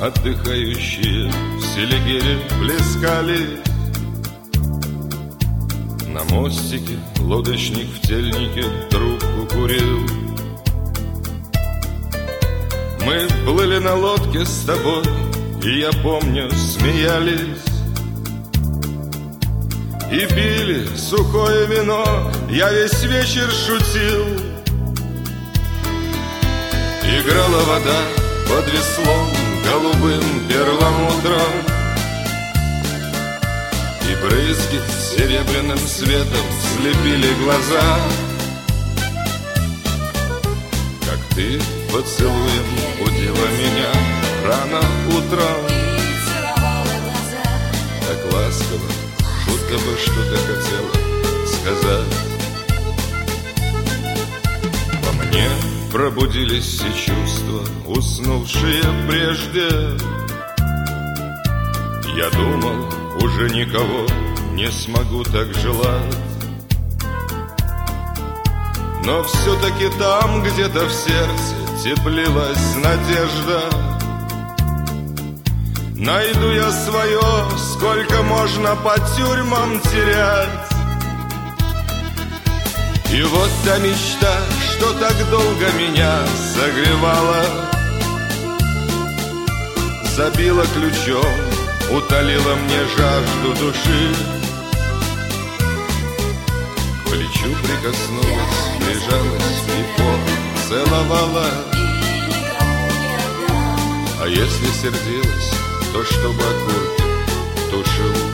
отдыхающие в Селигере плескались. На мостике лодочник в тельнике трубку курил. Мы плыли на лодке с тобой, и я помню, смеялись и пили сухое вино. Я весь вечер шутил. Играла вода под веслом голубым перламутром, и брызги серебряным светом слепили глаза. Как ты поцелуем будила меня рано утром, так ласково, будто бы что-то хотела сказать. Во мне пробудились все чувства, уснувшие прежде. Я думал, уже никого не смогу так желать. Но все-таки там, где-то в сердце теплилась надежда. Найду я свое, сколько можно по тюрьмам терять. И вот та мечта, что так долго меня согревала, забила ключом, утолила мне жажду души. К плечу прикоснулась, прижалась и поцеловала. А если сердилась, то чтобы окурки тушил.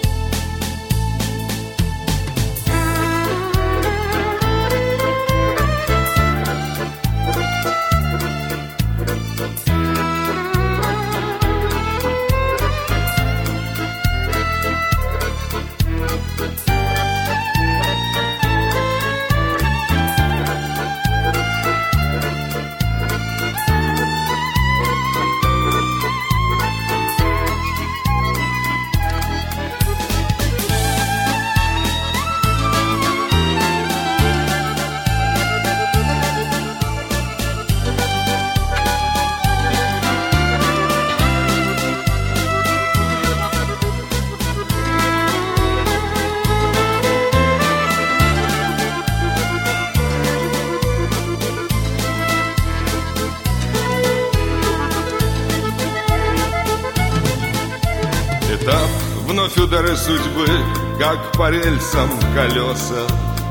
Этап, вновь удары судьбы, как по рельсам колеса,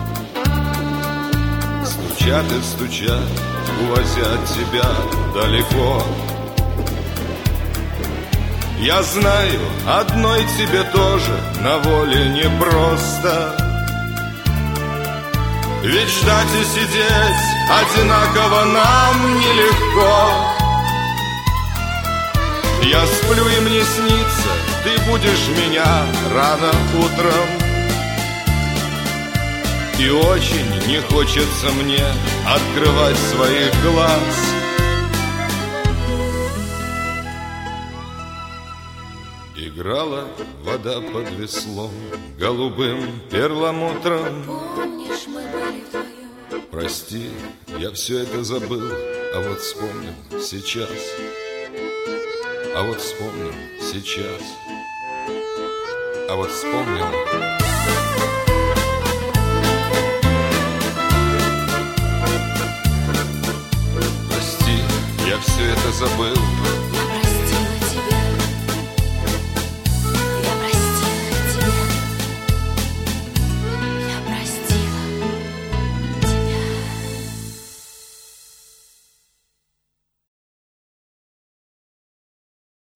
стучат и стучат, увозя тебя далеко. Я знаю, одной тебе тоже на воле непросто, ведь ждать и сидеть одинаково нам нелегко. Я сплю, и мне снится, ты будешь меня рано утром. И очень не хочется мне открывать своих глаз. Играла вода под веслом голубым перламутром. Помнишь, мы были вдвоем? Прости, я все это забыл, а вот вспомнил сейчас. А вот вспомнил сейчас. А вот вспомнил. Прости, я все это забыл,